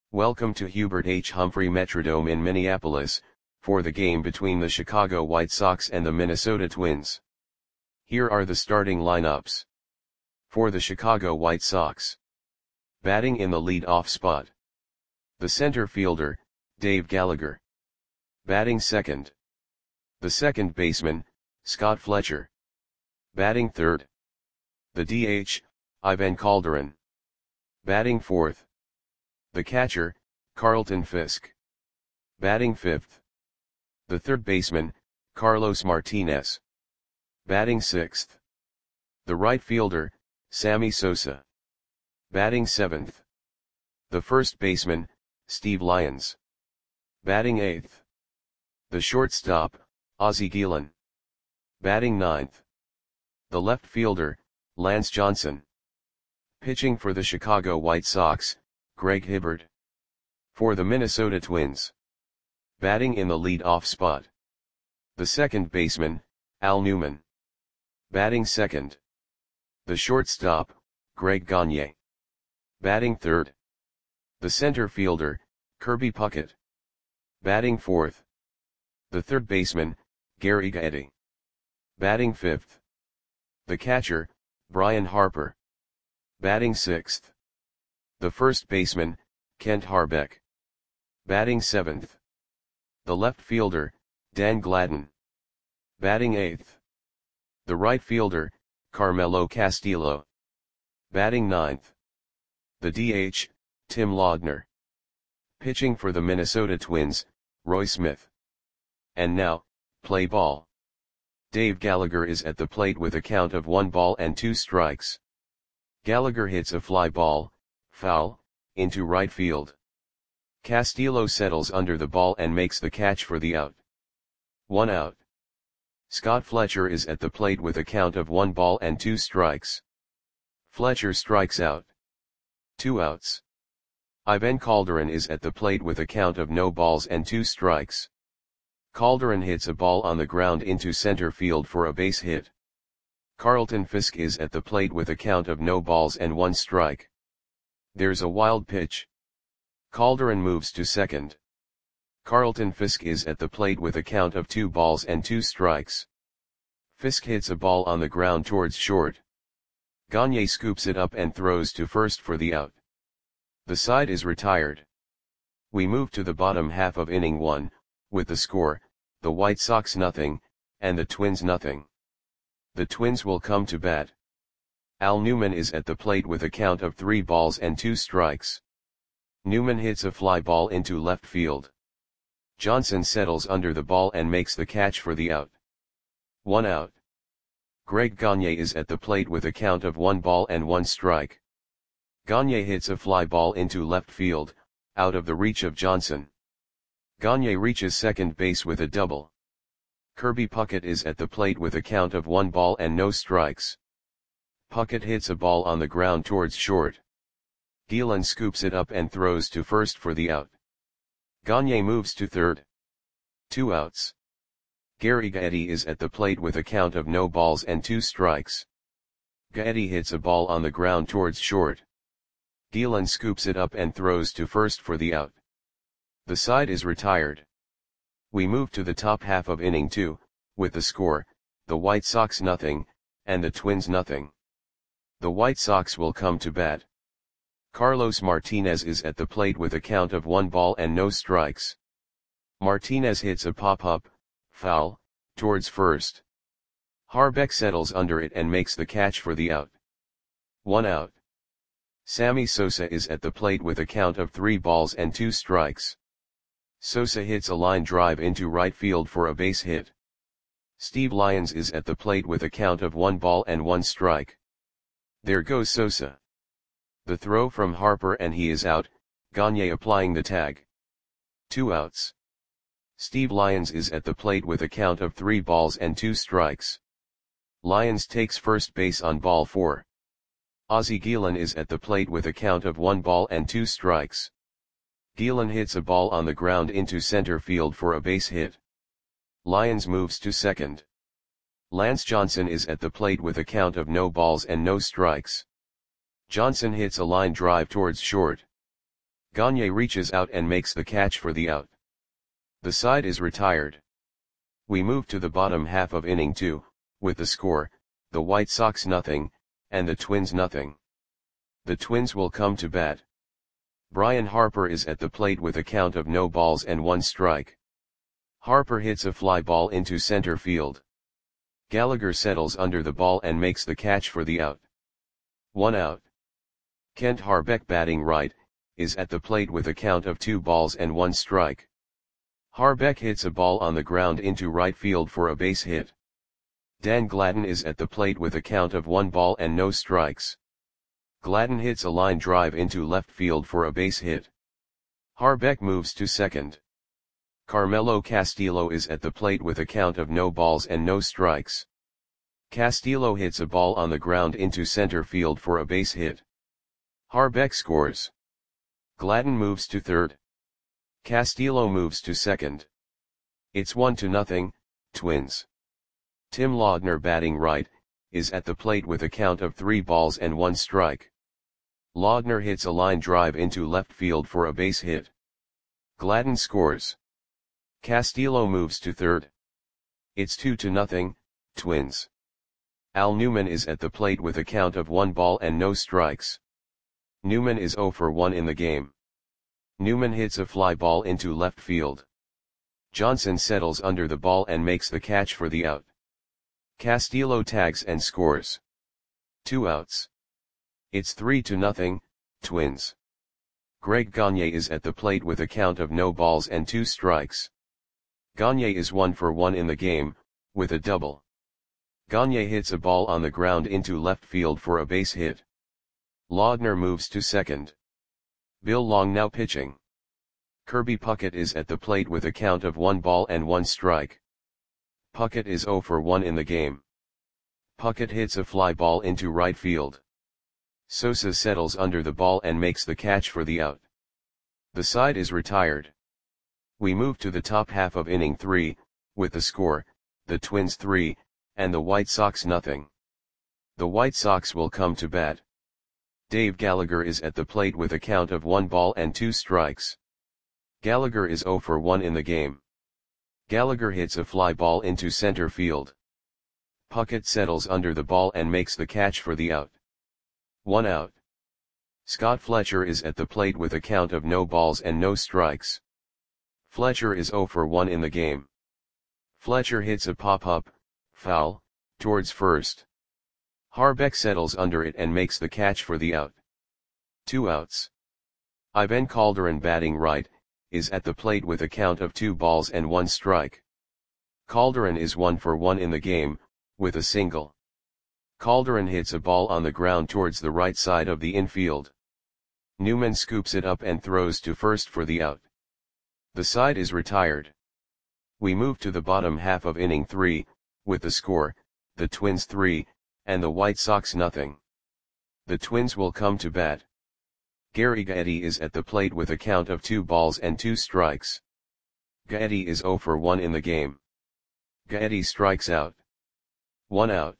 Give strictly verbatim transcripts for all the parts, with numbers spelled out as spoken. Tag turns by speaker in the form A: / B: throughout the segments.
A: Welcome to Hubert H. Humphrey Metrodome in Minneapolis, for the game between the Chicago White Sox and the Minnesota Twins. Here are the starting lineups. For the Chicago White Sox. Batting in the lead-off spot. The center fielder, Dave Gallagher. Batting second. The second baseman, Scott Fletcher. Batting third. The D H, Ivan Calderon. Batting fourth. The catcher, Carlton Fisk. Batting fifth. The third baseman, Carlos Martinez. Batting sixth. The right fielder, Sammy Sosa. Batting seventh. The first baseman, Steve Lyons. Batting eighth. The shortstop, Ozzie Guillen. Batting ninth. The left fielder, Lance Johnson. Pitching for the Chicago White Sox, Greg Hibbert. For the Minnesota Twins. Batting in the lead-off spot. The second baseman, Al Newman. Batting second. The shortstop, Greg Gagne. Batting third. The center fielder, Kirby Puckett. Batting fourth. The third baseman, Gary Gaetti. Batting fifth. The catcher, Brian Harper. Batting sixth. The first baseman, Kent Harbeck. Batting seventh. The left fielder, Dan Gladden. Batting eighth. The right fielder, Carmelo Castillo. Batting ninth. The D H, Tim Laudner. Pitching for the Minnesota Twins, Roy Smith. And now, play ball. Dave Gallagher is at the plate with a count of one ball and two strikes. Gallagher hits a fly ball, foul, into right field. Castillo settles under the ball and makes the catch for the out. One out. Scott Fletcher is at the plate with a count of one ball and two strikes. Fletcher strikes out. Two outs. Ivan Calderon is at the plate with a count of no balls and two strikes. Calderon hits a ball on the ground into center field for a base hit. Carlton Fisk is at the plate with a count of no balls and one strike. There's a wild pitch. Calderon moves to second. Carlton Fisk is at the plate with a count of two balls and two strikes. Fisk hits a ball on the ground towards short. Gagne scoops it up and throws to first for the out. The side is retired. We move to the bottom half of inning one, with the score, the White Sox nothing, and the Twins nothing. The Twins will come to bat. Al Newman is at the plate with a count of three balls and two strikes. Newman hits a fly ball into left field. Johnson settles under the ball and makes the catch for the out. One out. Greg Gagne is at the plate with a count of one ball and one strike. Gagne hits a fly ball into left field, out of the reach of Johnson. Gagne reaches second base with a double. Kirby Puckett is at the plate with a count of one ball and no strikes. Puckett hits a ball on the ground towards short. Guillen scoops it up and throws to first for the out. Gagne moves to third. Two outs. Gary Gaetti is at the plate with a count of no balls and two strikes. Gaetti hits a ball on the ground towards short. Guillen scoops it up and throws to first for the out. The side is retired. We move to the top half of inning two, with the score, the White Sox nothing, and the Twins nothing. The White Sox will come to bat. Carlos Martinez is at the plate with a count of one ball and no strikes. Martinez hits a pop-up, foul, towards first. Harbeck settles under it and makes the catch for the out. One out. Sammy Sosa is at the plate with a count of three balls and two strikes. Sosa hits a line drive into right field for a base hit. Steve Lyons is at the plate with a count of one ball and one strike. There goes Sosa. The throw from Harper and he is out, Gagne applying the tag. Two outs. Steve Lyons is at the plate with a count of three balls and two strikes. Lyons takes first base on ball four. Ozzie Guillen is at the plate with a count of one ball and two strikes. Guillen hits a ball on the ground into center field for a base hit. Lyons moves to second. Lance Johnson is at the plate with a count of no balls and no strikes. Johnson hits a line drive towards short. Gagne reaches out and makes the catch for the out. The side is retired. We move to the bottom half of inning two, with the score, the White Sox nothing, and the Twins nothing. The Twins will come to bat. Brian Harper is at the plate with a count of no balls and one strike. Harper hits a fly ball into center field. Gallagher settles under the ball and makes the catch for the out. One out. Kent Harbeck, batting right, is at the plate with a count of two balls and one strike. Harbeck hits a ball on the ground into right field for a base hit. Dan Gladden is at the plate with a count of one ball and no strikes. Gladden hits a line drive into left field for a base hit. Harbeck moves to second. Carmelo Castillo is at the plate with a count of no balls and no strikes. Castillo hits a ball on the ground into center field for a base hit. Harbeck scores. Gladden moves to third. Castillo moves to second. It's one to nothing, Twins. Tim Laudner, batting right, is at the plate with a count of three balls and one strike. Laudner hits a line drive into left field for a base hit. Gladden scores. Castillo moves to third. It's two to nothing, Twins. Al Newman is at the plate with a count of one ball and no strikes. Newman is zero for one in the game. Newman hits a fly ball into left field. Johnson settles under the ball and makes the catch for the out. Castillo tags and scores. Two outs. It's three to nothing, Twins. Greg Gagne is at the plate with a count of no balls and two strikes. Gagne is one for one in the game, with a double. Gagne hits a ball on the ground into left field for a base hit. Laudner moves to second. Bill Long now pitching. Kirby Puckett is at the plate with a count of one ball and one strike. Puckett is zero for one in the game. Puckett hits a fly ball into right field. Sosa settles under the ball and makes the catch for the out. The side is retired. We move to the top half of inning three, with the score, the Twins three, and the White Sox nothing. The White Sox will come to bat. Dave Gallagher is at the plate with a count of one ball and two strikes. Gallagher is zero for one in the game. Gallagher hits a fly ball into center field. Puckett settles under the ball and makes the catch for the out. One out. Scott Fletcher is at the plate with a count of no balls and no strikes. Fletcher is zero for one in the game. Fletcher hits a pop-up, foul, towards first. Harbeck settles under it and makes the catch for the out. Two outs. Ivan Calderon, batting right, is at the plate with a count of two balls and one strike. Calderon is one for one in the game, with a single. Calderon hits a ball on the ground towards the right side of the infield. Newman scoops it up and throws to first for the out. The side is retired. We move to the bottom half of inning three, with the score, the Twins three, and the White Sox nothing. The Twins will come to bat. Gary Gaetti is at the plate with a count of two balls and two strikes. Gaetti is zero for one in the game. Gaetti strikes out. One out.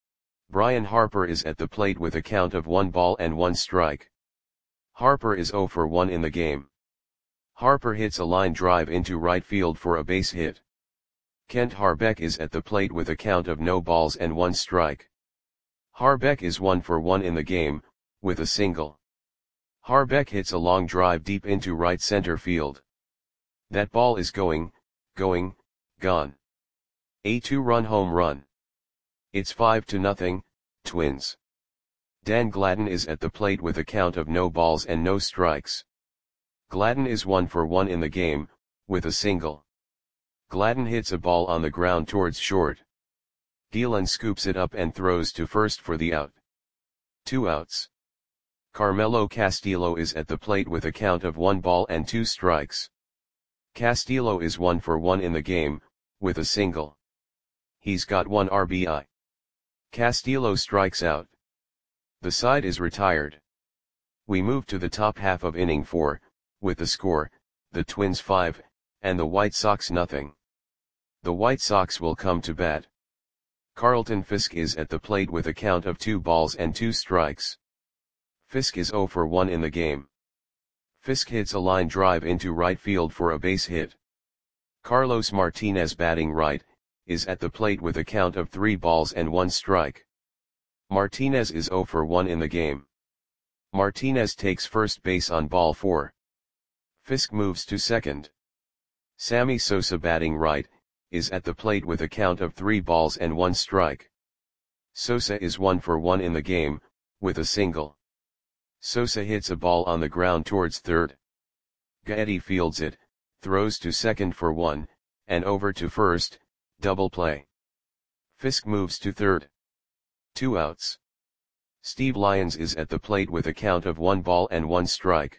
A: Brian Harper is at the plate with a count of one ball and one strike. Harper is zero for one in the game. Harper hits a line drive into right field for a base hit. Kent Harbeck is at the plate with a count of no balls and one strike. Harbeck is one for one in the game, with a single. Harbeck hits a long drive deep into right center field. That ball is going, going, gone. A two-run home run. It's five to nothing, Twins. Dan Gladden is at the plate with a count of no balls and no strikes. Gladden is one for one in the game, with a single. Gladden hits a ball on the ground towards short. Gielan scoops it up and throws to first for the out. Two outs. Carmelo Castillo is at the plate with a count of one ball and two strikes. Castillo is one for one in the game, with a single. He's got one R B I. Castillo strikes out. The side is retired. We move to the top half of inning four, with the score, the Twins five, and the White Sox nothing. The White Sox will come to bat. Carlton Fisk is at the plate with a count of two balls and two strikes. Fisk is zero for one in the game. Fisk hits a line drive into right field for a base hit. Carlos Martinez, batting right, is at the plate with a count of three balls and one strike. Martinez is zero for one in the game. Martinez takes first base on ball four. Fisk moves to second. Sammy Sosa, batting right, is at the plate with a count of three balls and one strike. Sosa is one for one in the game, with a single. Sosa hits a ball on the ground towards third. Gaetti fields it, throws to second for one, and over to first, double play. Fisk moves to third. Two outs. Steve Lyons is at the plate with a count of one ball and one strike.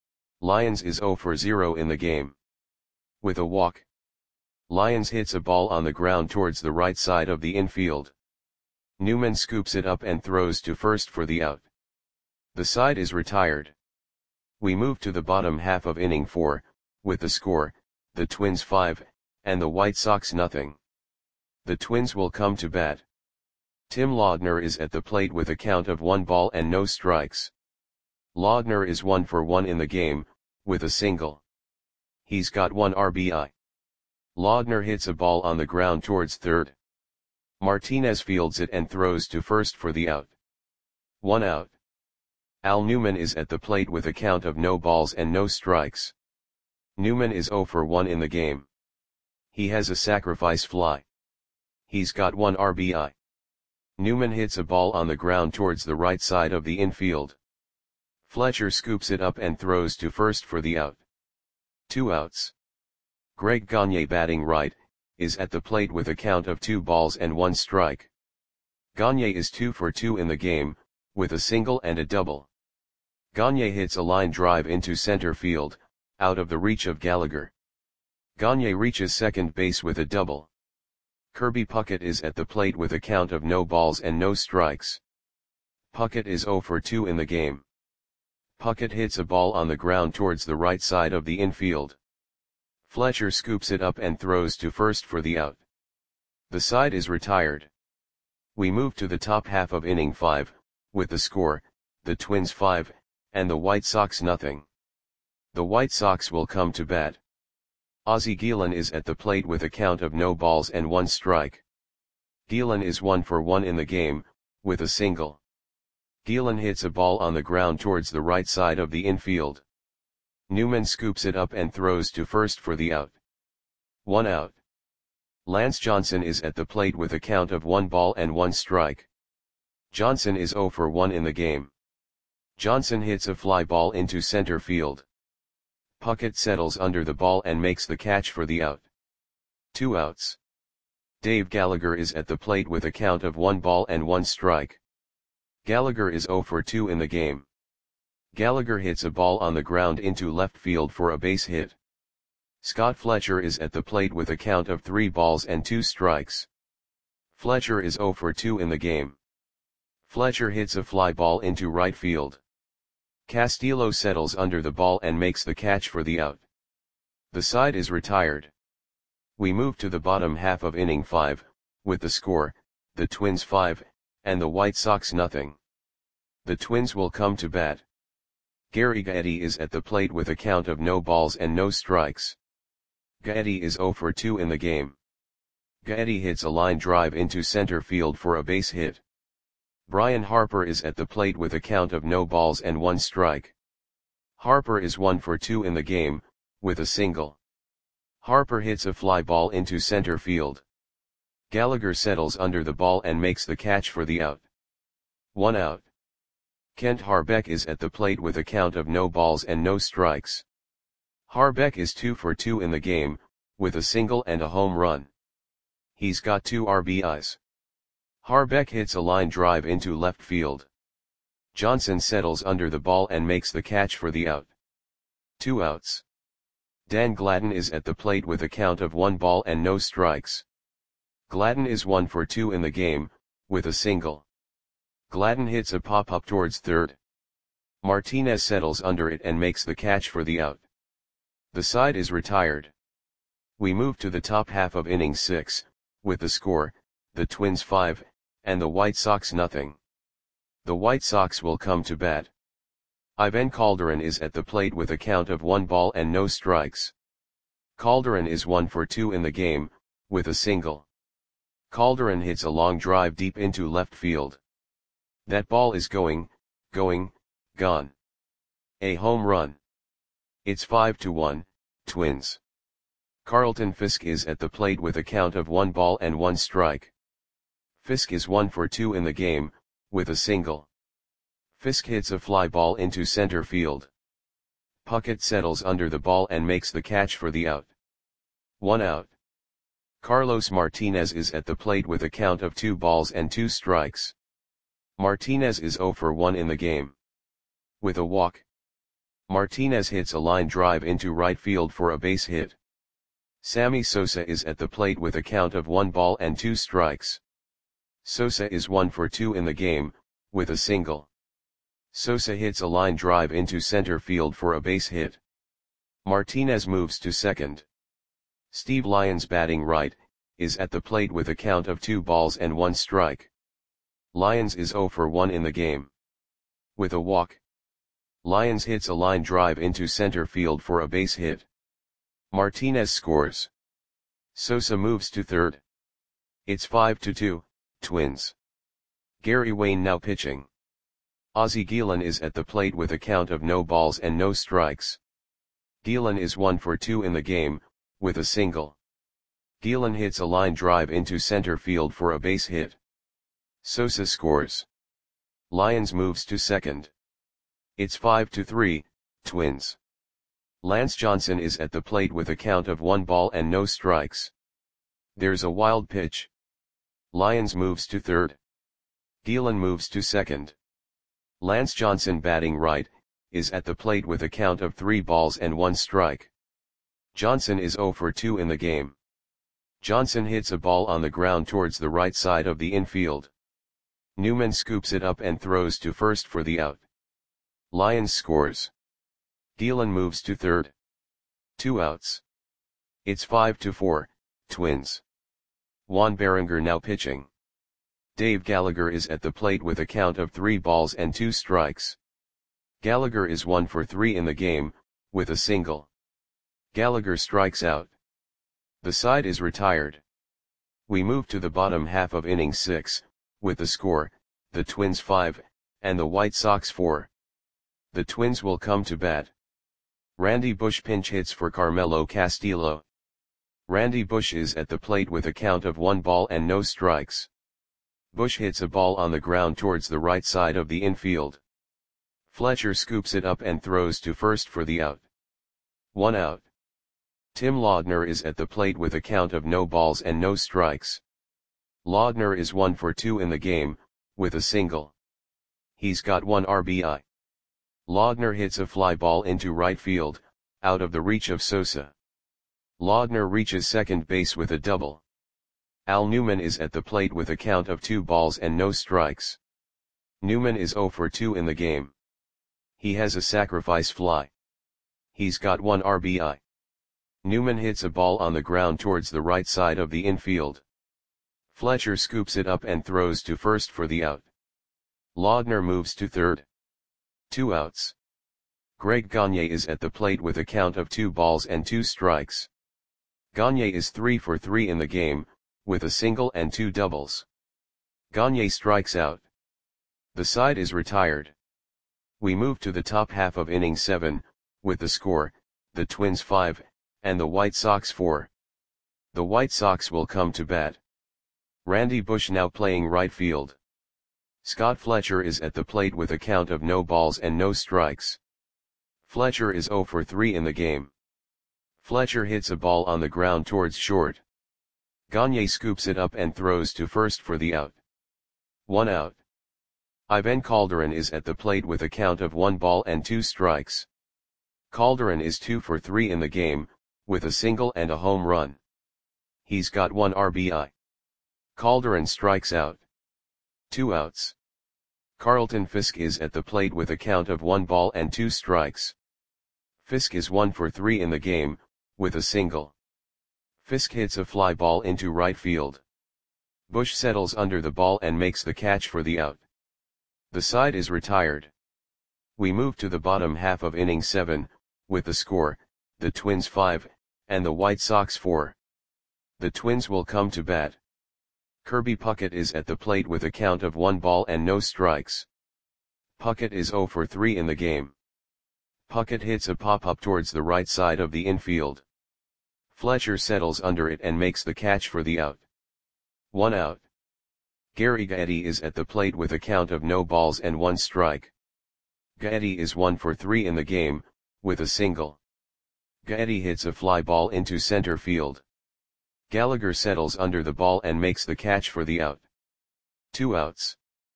A: Lyons is zero for zero in the game. With a walk. Lyons hits a ball on the ground towards the right side of the infield. Newman scoops it up and throws to first for the out. The side is retired. We move to the bottom half of inning four, with the score, the Twins five, and the White Sox nothing. The Twins will come to bat. Tim Laudner is at the plate with a count of one ball and no strikes. Laudner is one for one in the game, with a single. He's got one R B I. Laudner hits a ball on the ground towards third. Martinez fields it and throws to first for the out. One out. Al Newman is at the plate with a count of no balls and no strikes. Newman is zero for one in the game. He has a sacrifice fly. He's got one R B I. Newman hits a ball on the ground towards the right side of the infield. Fletcher scoops it up and throws to first for the out. Two outs. Greg Gagne, batting right, is at the plate with a count of two balls and one strike. Gagne is two for two in the game, with a single and a double. Gagne hits a line drive into center field, out of the reach of Gallagher. Gagne reaches second base with a double. Kirby Puckett is at the plate with a count of no balls and no strikes. Puckett is zero for two in the game. Puckett hits a ball on the ground towards the right side of the infield. Fletcher scoops it up and throws to first for the out. The side is retired. We move to the top half of inning five, with the score, the Twins five, and the White Sox nothing. The White Sox will come to bat. Ozzie Guillen is at the plate with a count of no balls and one strike. Guillen is one for one in the game, with a single. Guillen hits a ball on the ground towards the right side of the infield. Newman scoops it up and throws to first for the out. One out. Lance Johnson is at the plate with a count of one ball and one strike. Johnson is zero for one in the game. Johnson hits a fly ball into center field. Puckett settles under the ball and makes the catch for the out. Two outs. Dave Gallagher is at the plate with a count of one ball and one strike. Gallagher is zero for two in the game. Gallagher hits a ball on the ground into left field for a base hit. Scott Fletcher is at the plate with a count of three balls and two strikes. Fletcher is zero for two in the game. Fletcher hits a fly ball into right field. Castillo settles under the ball and makes the catch for the out. The side is retired. We move to the bottom half of inning five, with the score, the Twins five, and the White Sox nothing. The Twins will come to bat. Gary Gaetti is at the plate with a count of no balls and no strikes. Gaetti is zero for two in the game. Gaetti hits a line drive into center field for a base hit. Brian Harper is at the plate with a count of no balls and one strike. Harper is one for two in the game, with a single. Harper hits a fly ball into center field. Gallagher settles under the ball and makes the catch for the out. One out. Kent Harbeck is at the plate with a count of no balls and no strikes. Harbeck is two for two in the game, with a single and a home run. He's got two R B Is. Harbeck hits a line drive into left field. Johnson settles under the ball and makes the catch for the out. Two outs. Dan Gladden is at the plate with a count of one ball and no strikes. Gladden is one for two in the game, with a single. Gladden hits a pop-up towards third. Martinez settles under it and makes the catch for the out. The side is retired. We move to the top half of inning six, with the score, the Twins five, and the White Sox nothing. The White Sox will come to bat. Ivan Calderon is at the plate with a count of one ball and no strikes. Calderon is one for two in the game, with a single. Calderon hits a long drive deep into left field. That ball is going, going, gone. A home run. It's five to one, Twins. Carlton Fisk is at the plate with a count of one ball and one strike. Fisk is one for two in the game, with a single. Fisk hits a fly ball into center field. Puckett settles under the ball and makes the catch for the out. One out. Carlos Martinez is at the plate with a count of two balls and two strikes. Martinez is zero for one in the game. With a walk. Martinez hits a line drive into right field for a base hit. Sammy Sosa is at the plate with a count of one ball and two strikes. Sosa is one for two in the game, with a single. Sosa hits a line drive into center field for a base hit. Martinez moves to second. Steve Lyons, batting right, is at the plate with a count of two balls and one strike. Lyons is zero for one in the game. With a walk. Lyons hits a line drive into center field for a base hit. Martinez scores. Sosa moves to third. It's five to two, Twins. Gary Wayne now pitching. Ozzie Guillen is at the plate with a count of no balls and no strikes. Guillen is one for two in the game, with a single. Guillen hits a line drive into center field for a base hit. Sosa scores. Lyons moves to second. It's five to three, Twins. Lance Johnson is at the plate with a count of one ball and no strikes. There's a wild pitch. Lyons moves to third. Guillen moves to second. Lance Johnson, batting right, is at the plate with a count of three balls and one strike. Johnson is zero for two in the game. Johnson hits a ball on the ground towards the right side of the infield. Newman scoops it up and throws to first for the out. Lyons scores. Guillen moves to third. Two outs. It's five to four, Twins. Juan Berenger now pitching. Dave Gallagher is at the plate with a count of three balls and two strikes. Gallagher is one for three in the game, with a single. Gallagher strikes out. The side is retired. We move to the bottom half of inning six, with the score, the Twins five, and the White Sox four. The Twins will come to bat. Randy Bush pinch hits for Carmelo Castillo. Randy Bush is at the plate with a count of one ball and no strikes. Bush hits a ball on the ground towards the right side of the infield. Fletcher scoops it up and throws to first for the out. One out. Tim Laudner is at the plate with a count of no balls and no strikes. Laudner is one for two in the game, with a single. He's got one R B I. Laudner hits a fly ball into right field, out of the reach of Sosa. Laudner reaches second base with a double. Al Newman is at the plate with a count of two balls and no strikes. Newman is zero for two in the game. He has a sacrifice fly. He's got one R B I. Newman hits a ball on the ground towards the right side of the infield. Fletcher scoops it up and throws to first for the out. Laudner moves to third. Two outs. Greg Gagne is at the plate with a count of two balls and two strikes. Gagne is three for three in the game, with a single and two doubles. Gagne strikes out. The side is retired. We move to the top half of inning seven, with the score, the Twins five, and the White Sox four. The White Sox will come to bat. Randy Bush now playing right field. Scott Fletcher is at the plate with a count of no balls and no strikes. Fletcher is zero for three in the game. Fletcher hits a ball on the ground towards short. Gagne scoops it up and throws to first for the out. One out. Ivan Calderon is at the plate with a count of one ball and two strikes. Calderon is two for three in the game, with a single and a home run. He's got one R B I. Calderon strikes out. Two outs. Carlton Fisk is at the plate with a count of one ball and two strikes. Fisk is one for three in the game, with a single. Fisk hits a fly ball into right field. Bush settles under the ball and makes the catch for the out. The side is retired. We move to the bottom half of inning seven, with the score, the Twins five, and the White Sox four. The Twins will come to bat. Kirby Puckett is at the plate with a count of one ball and no strikes. Puckett is oh for three in the game. Puckett hits a pop-up towards the right side of the infield. Fletcher settles under it and makes the catch for the out. One out. Gary Gaetti is at the plate with a count of no balls and one strike. Gaetti is one for three in the game, with a single. Gaetti hits a fly ball into center field. Gallagher settles under the ball and makes the catch for the out. Two outs.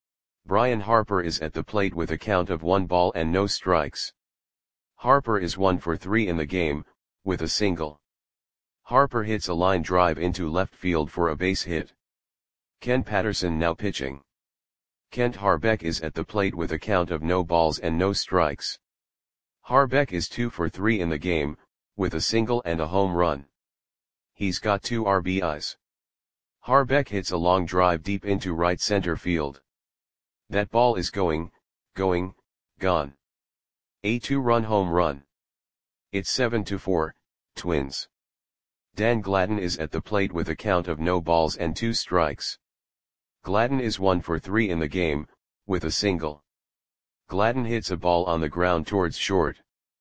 A: Brian Harper is at the plate with a count of one ball and no strikes. Harper is one for three in the game, with a single. Harper hits a line drive into left field for a base hit. Ken Patterson now pitching. Kent Harbeck is at the plate with a count of no balls and no strikes. Harbeck is two for three in the game, with a single and a home run. He's got two R B Is. Harbeck hits a long drive deep into right center field. That ball is going, going, gone. A two-run home run. It's seven to four, Twins. Dan Gladden is at the plate with a count of no balls and two strikes. Gladden is one for three in the game, with a single. Gladden hits a ball on the ground towards short.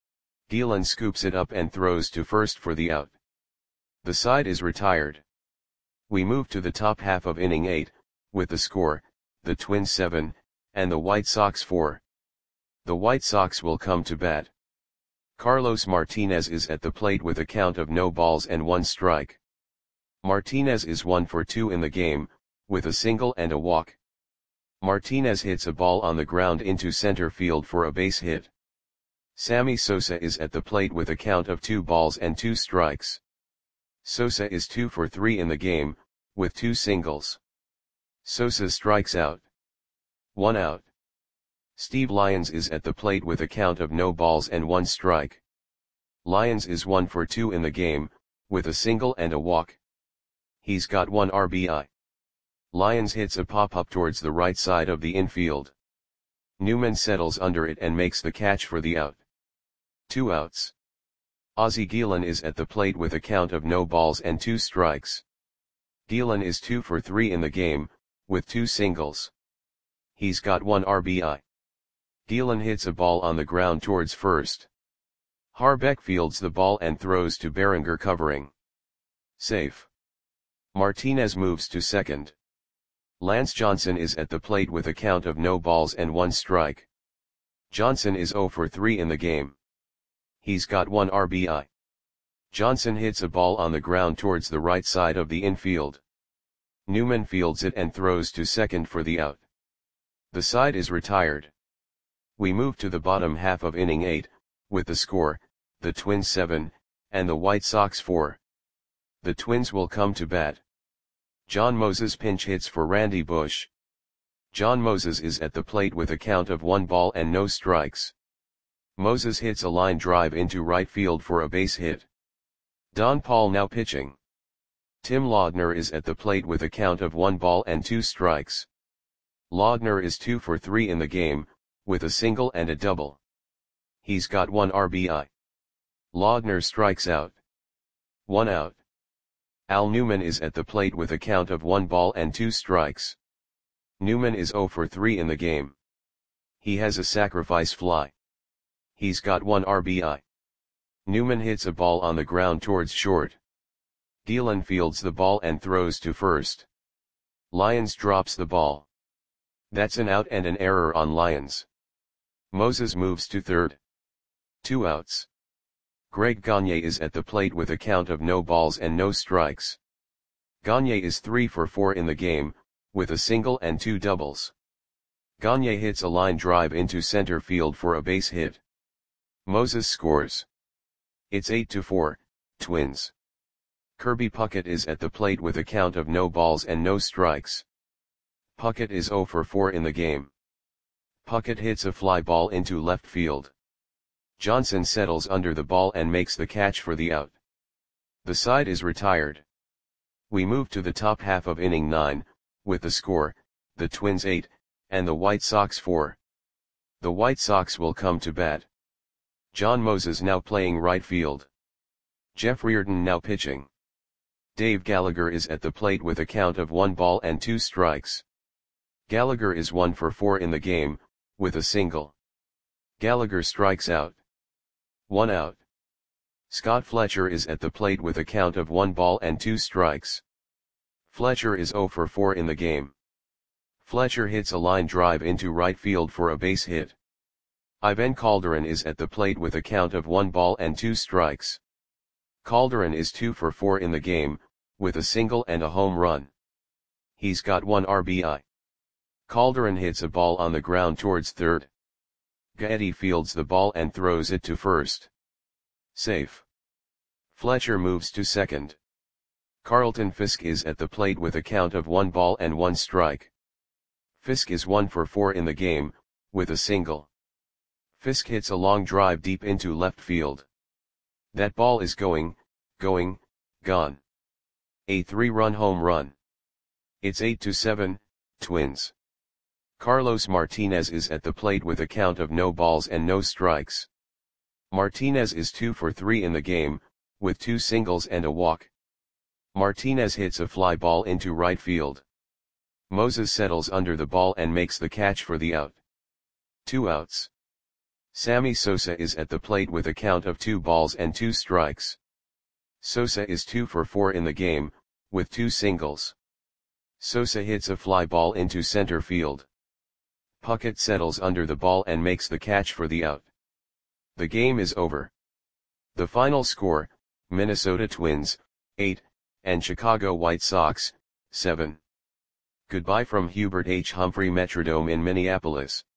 A: Gielan scoops it up and throws to first for the out. The side is retired. We move to the top half of inning eight, with the score, the Twins seven, and the White Sox four. The White Sox will come to bat. Carlos Martinez is at the plate with a count of no balls and one strike. Martinez is one for two in the game, with a single and a walk. Martinez hits a ball on the ground into center field for a base hit. Sammy Sosa is at the plate with a count of two balls and two strikes. Sosa is two for three in the game, with two singles. Sosa strikes out. One out. Steve Lyons is at the plate with a count of no balls and one strike. Lyons is one for two in the game, with a single and a walk. He's got one R B I. Lyons hits a pop-up towards the right side of the infield. Newman settles under it and makes the catch for the out. Two outs. Ozzie Gielan is at the plate with a count of no balls and two strikes. Gielan is two for three in the game, with two singles. He's got one R B I. Gielan hits a ball on the ground towards first. Harbeck fields the ball and throws to Berenger covering. Safe. Martinez moves to second. Lance Johnson is at the plate with a count of no balls and one strike. Johnson is oh for three in the game. He's got one R B I. Johnson hits a ball on the ground towards the right side of the infield. Newman fields it and throws to second for the out. The side is retired. We move to the bottom half of inning eight, with the score, the Twins seven, and the White Sox four. The Twins will come to bat. John Moses pinch hits for Randy Bush. John Moses is at the plate with a count of one ball and no strikes. Moses hits a line drive into right field for a base hit. Don Paul now pitching. Tim Laudner is at the plate with a count of one ball and two strikes. Laudner is two for three in the game, with a single and a double. He's got one R B I. Laudner strikes out. One out. Al Newman is at the plate with a count of one ball and two strikes. Newman is oh for three in the game. He has a sacrifice fly. He's got one R B I. Newman hits a ball on the ground towards short. Gielan fields the ball and throws to first. Lyons drops the ball. That's an out and an error on Lyons. Moses moves to third. Two outs. Greg Gagne is at the plate with a count of no balls and no strikes. Gagne is three for four in the game, with a single and two doubles. Gagne hits a line drive into center field for a base hit. Moses scores. It's eight to four, Twins. Kirby Puckett is at the plate with a count of no balls and no strikes. Puckett is oh for four in the game. Puckett hits a fly ball into left field. Johnson settles under the ball and makes the catch for the out. The side is retired. We move to the top half of inning nine, with the score, the Twins eight, and the White Sox four. The White Sox will come to bat. John Moses now playing right field. Jeff Reardon now pitching. Dave Gallagher is at the plate with a count of one ball and two strikes. Gallagher is one for four in the game, with a single. Gallagher strikes out. One out. Scott Fletcher is at the plate with a count of one ball and two strikes. Fletcher is zero for four in the game. Fletcher hits a line drive into right field for a base hit. Ivan Calderon is at the plate with a count of one ball and two strikes. Calderon is two for four in the game, with a single and a home run. He's got one R B I. Calderon hits a ball on the ground towards third. Gaetti fields the ball and throws it to first. Safe. Fletcher moves to second. Carlton Fisk is at the plate with a count of one ball and one strike. Fisk is one for four in the game, with a single. Fisk hits a long drive deep into left field. That ball is going, going, gone. A three-run home run. It's eight to seven, Twins. Carlos Martinez is at the plate with a count of no balls and no strikes. Martinez is two for three in the game, with two singles and a walk. Martinez hits a fly ball into right field. Moses settles under the ball and makes the catch for the out. Two outs. Sammy Sosa is at the plate with a count of two balls and two strikes. Sosa is two for four in the game, with two singles. Sosa hits a fly ball into center field. Puckett settles under the ball and makes the catch for the out. The game is over. The final score, Minnesota Twins, eight, and Chicago White Sox, seven. Goodbye from Hubert H. Humphrey Metrodome in Minneapolis.